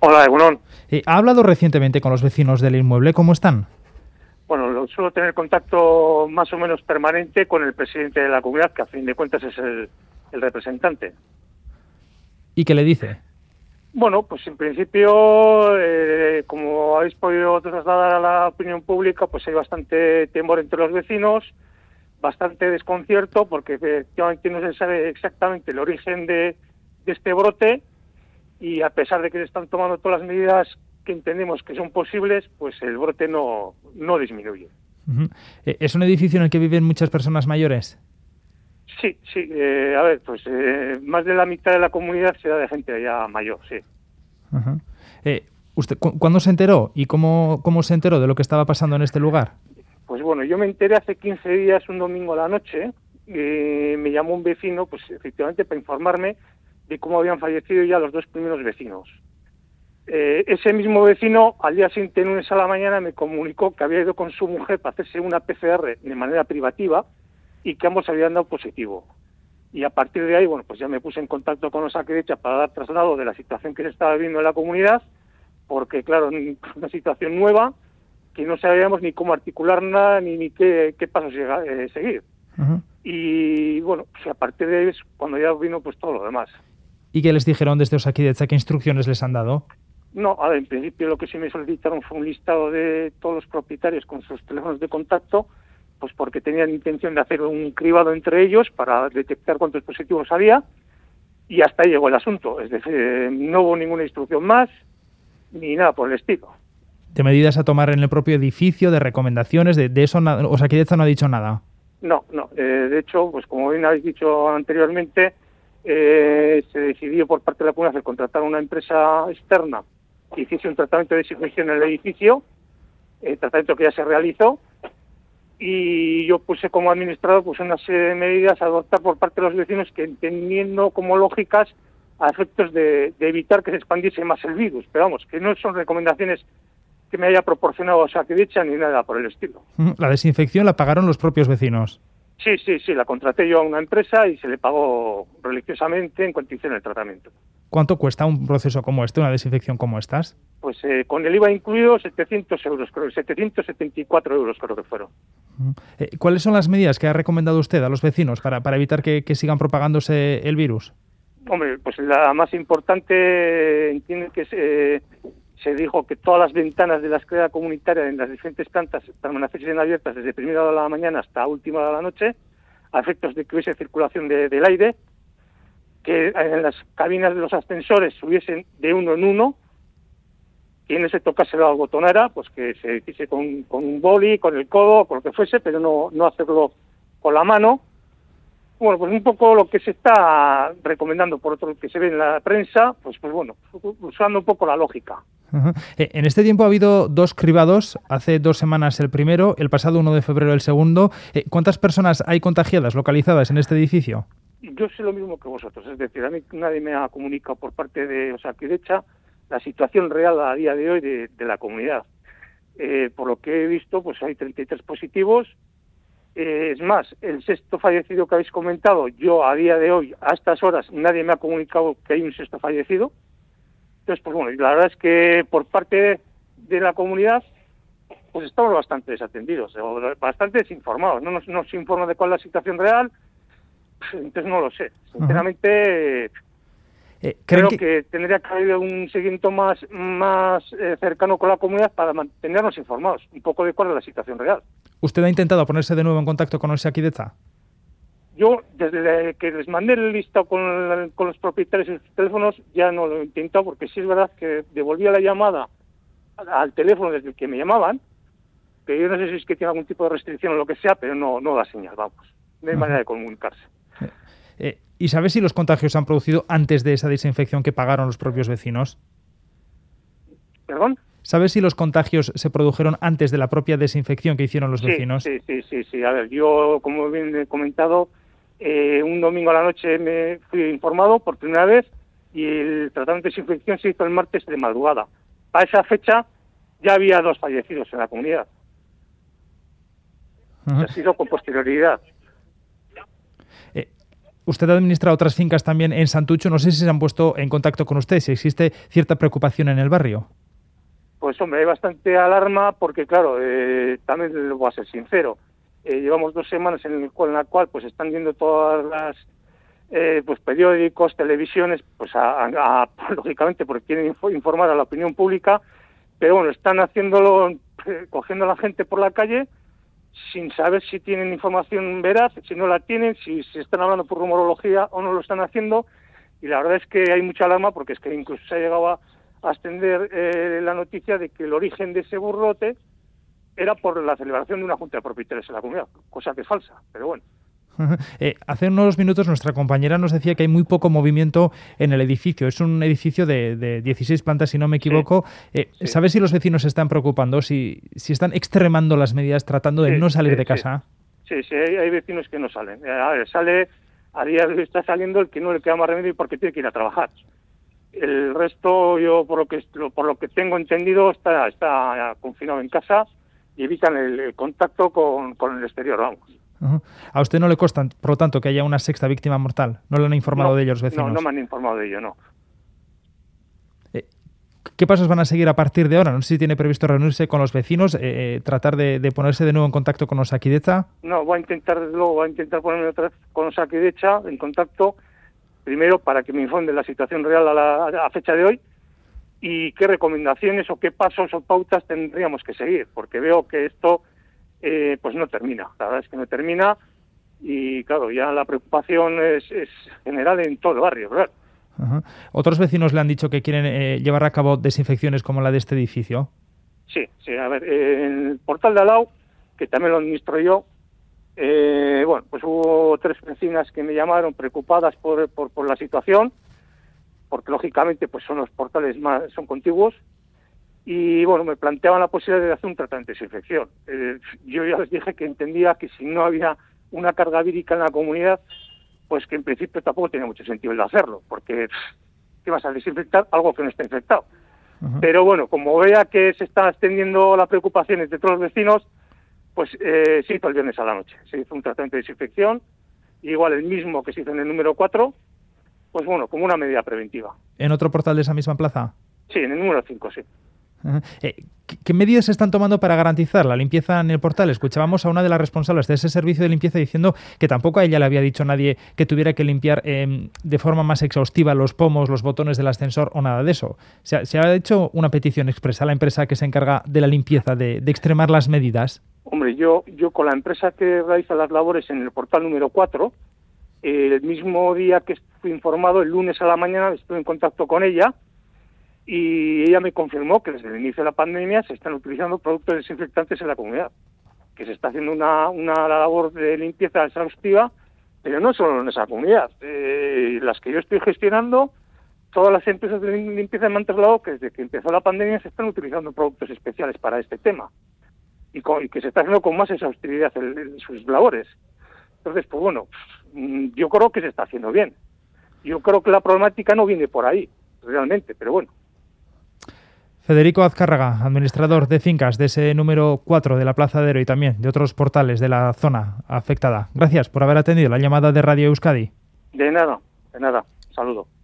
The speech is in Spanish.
Hola, Egunon. ¿Ha hablado recientemente con los vecinos del inmueble? ¿Cómo están? Bueno, suelo tener contacto más o menos permanente con el presidente de la comunidad, que a fin de cuentas es el representante. ¿Y qué le dice? Bueno, pues en principio, como habéis podido trasladar a la opinión pública, pues hay bastante temor entre los vecinos, bastante desconcierto, porque efectivamente no se sabe exactamente el origen de este brote, y a pesar de que se están tomando todas las medidas que entendemos que son posibles, pues el brote no disminuye. Uh-huh. ¿Es un edificio en el que viven muchas personas mayores? Sí, a ver, pues más de la mitad de la comunidad será de gente ya mayor, sí. Uh-huh. ¿Usted cuándo se enteró y cómo se enteró de lo que estaba pasando en este lugar? Pues bueno, yo me enteré hace 15 días, un domingo a la noche, me llamó un vecino, pues efectivamente para informarme de cómo habían fallecido ya los dos primeros vecinos. Ese mismo vecino, al día siguiente, lunes a la mañana, me comunicó que había ido con su mujer para hacerse una PCR de manera privativa y que ambos habían dado positivo. Y a partir de ahí, bueno, pues ya me puse en contacto con Osakidetza para dar traslado de la situación que se estaba viviendo en la comunidad, porque claro, una situación nueva, que no sabíamos ni cómo articular nada, ni qué pasos seguir. Uh-huh. Y bueno, pues a partir de ahí es cuando ya vino pues todo lo demás. ¿Y qué les dijeron desde Osakidetza? ¿Qué instrucciones les han dado? No, a ver, en principio lo que sí me solicitaron fue un listado de todos los propietarios con sus teléfonos de contacto, pues porque tenían intención de hacer un cribado entre ellos para detectar cuántos positivos había, y hasta ahí llegó el asunto. Es decir, no hubo ninguna instrucción más, ni nada por el estilo. ¿De medidas a tomar en el propio edificio, de recomendaciones, de eso Osakidetza no ha dicho nada? No, de hecho, pues como bien habéis dicho anteriormente, se decidió por parte de la comunidad contratar a una empresa externa que hiciese un tratamiento de desinfección en el edificio, tratamiento que ya se realizó, y yo puse como administrador pues una serie de medidas a adoptar por parte de los vecinos que entendiendo como lógicas a efectos de evitar que se expandiese más el virus, pero vamos, que no son recomendaciones que me haya proporcionado Osakidetza ni nada por el estilo. ¿La desinfección la pagaron los propios vecinos? Sí, la contraté yo a una empresa y se le pagó religiosamente en cuanto hice el tratamiento. ¿Cuánto cuesta un proceso como este, una desinfección como estas? Pues con el IVA incluido 700 euros, creo, 774 euros creo que fueron. ¿Cuáles son las medidas que ha recomendado usted a los vecinos para evitar que sigan propagándose el virus? Hombre, pues la más importante, entiendo que se dijo que todas las ventanas de la escalera comunitaria en las diferentes plantas permaneciesen abiertas desde primera hora de la mañana hasta última hora de la noche, a efectos de que hubiese circulación del aire, que en las cabinas de los ascensores subiesen de uno en uno, que no se tocase la botonera, pues que se hiciese con un boli, con el codo, con lo que fuese, pero no hacerlo con la mano. Bueno, pues un poco lo que se está recomendando por otro que se ve en la prensa, pues bueno, usando un poco la lógica. Uh-huh. En este tiempo ha habido 2 cribados, hace 2 semanas el primero, el pasado 1 de febrero el segundo. ¿Cuántas personas hay contagiadas, localizadas en este edificio? Yo sé lo mismo que vosotros, es decir, a mí nadie me ha comunicado por parte de Osakidetza la situación real a día de hoy de la comunidad. Por lo que he visto, pues hay 33 positivos. Es más, el sexto fallecido que habéis comentado, yo a día de hoy, a estas horas, nadie me ha comunicado que hay un sexto fallecido. Entonces, pues bueno, la verdad es que por parte de la comunidad, pues estamos bastante desatendidos, bastante desinformados. No nos informan de cuál es la situación real, entonces no lo sé. Sinceramente, creo que tendría que haber un seguimiento más cercano con la comunidad para mantenernos informados un poco de cuál es la situación real. ¿Usted ha intentado ponerse de nuevo en contacto con Osakidetza? Yo, desde que les mandé el listado con los propietarios de sus teléfonos, ya no lo he intentado, porque sí es verdad que devolvía la llamada al teléfono desde el que me llamaban, que yo no sé si es que tiene algún tipo de restricción o lo que sea, pero no da señal, vamos. No hay manera de comunicarse. ¿Y sabe si los contagios se han producido antes de esa desinfección que pagaron los propios vecinos? ¿Perdón? ¿Sabe si los contagios se produjeron antes de la propia desinfección que hicieron los vecinos? Sí. A ver, yo, como bien he comentado, un domingo a la noche me fui informado por primera vez y el tratamiento de desinfección se hizo el martes de madrugada. Para esa fecha ya había 2 fallecidos en la comunidad. Uh-huh. Ha sido con posterioridad. Usted administra otras fincas también en Santucho. No sé si se han puesto en contacto con usted, si existe cierta preocupación en el barrio. Pues hombre, hay bastante alarma porque, claro, también lo voy a ser sincero. Llevamos 2 semanas en la cual pues están viendo todas las pues periódicos, televisiones, pues lógicamente porque quieren informar a la opinión pública, pero bueno, están haciéndolo, cogiendo a la gente por la calle sin saber si tienen información veraz, si no la tienen, si están hablando por rumorología o no lo están haciendo, y la verdad es que hay mucha alarma porque es que incluso se ha llegado a extender la noticia de que el origen de ese burrote era por la celebración de una junta de propietarios en la comunidad, cosa que es falsa, pero bueno. Hace unos minutos nuestra compañera nos decía que hay muy poco movimiento en el edificio. Es un edificio de 16 plantas, si no me equivoco. Sí. ¿Sabes si los vecinos se están preocupando, si están extremando las medidas tratando de no salir de casa? Sí, hay vecinos que no salen. A ver, a día de hoy está saliendo el que no le queda más remedio porque tiene que ir a trabajar. El resto, yo por lo que tengo entendido, está confinado en casa y evitan el contacto con el exterior, vamos. Uh-huh. ¿A usted no le consta, por lo tanto, que haya una 6ª víctima mortal? ¿No le han informado de ello los vecinos? No me han informado de ello, no. ¿Qué pasos van a seguir a partir de ahora? No sé si tiene previsto reunirse con los vecinos, tratar de ponerse de nuevo en contacto con Osakidetza. No, voy a intentar ponerme otra vez con Osakidetza en contacto, primero para que me informen de la situación real a fecha de hoy y qué recomendaciones o qué pasos o pautas tendríamos que seguir, porque veo que esto pues no termina. La verdad es que no termina y, claro, ya la preocupación es general en todo el barrio, ¿verdad? Uh-huh. ¿Otros vecinos le han dicho que quieren llevar a cabo desinfecciones como la de este edificio? Sí, a ver, en el portal de al lado, que también lo administro yo, bueno, pues hubo 3 vecinas que me llamaron preocupadas por la situación, porque lógicamente pues son los portales son contiguos, y bueno, me planteaban la posibilidad de hacer un tratamiento de desinfección. Yo ya les dije que entendía que si no había una carga vírica en la comunidad, pues que en principio tampoco tenía mucho sentido el de hacerlo, porque ¿qué vas a desinfectar algo que no está infectado? Uh-huh. Pero bueno, como vea que se está extendiendo la preocupación entre todos los vecinos, pues se hizo el viernes a la noche. Se hizo un tratamiento de desinfección, igual el mismo que se hizo en el número 4, pues bueno, como una medida preventiva. ¿En otro portal de esa misma plaza? Sí, en el número 5, sí. ¿Qué medidas se están tomando para garantizar la limpieza en el portal? Escuchábamos a una de las responsables de ese servicio de limpieza diciendo que tampoco a ella le había dicho nadie que tuviera que limpiar de forma más exhaustiva los pomos, los botones del ascensor o nada de eso. ¿Se ha hecho una petición expresa a la empresa que se encarga de la limpieza, de extremar las medidas? Hombre, yo con la empresa que realiza las labores en el portal número 4, el mismo día que fui informado, el lunes a la mañana, estuve en contacto con ella, y ella me confirmó que desde el inicio de la pandemia se están utilizando productos desinfectantes en la comunidad, que se está haciendo una labor de limpieza exhaustiva, pero no solo en esa comunidad. Las que yo estoy gestionando, todas las empresas de limpieza me han trasladado que desde que empezó la pandemia se están utilizando productos especiales para este tema y que se está haciendo con más exhaustividad en sus labores. Entonces, pues bueno, yo creo que se está haciendo bien. Yo creo que la problemática no viene por ahí, realmente, pero bueno. Federico Azcárraga, administrador de fincas de ese número 4 de la Plaza de Ero y también de otros portales de la zona afectada. Gracias por haber atendido la llamada de Radio Euskadi. De nada. Saludo.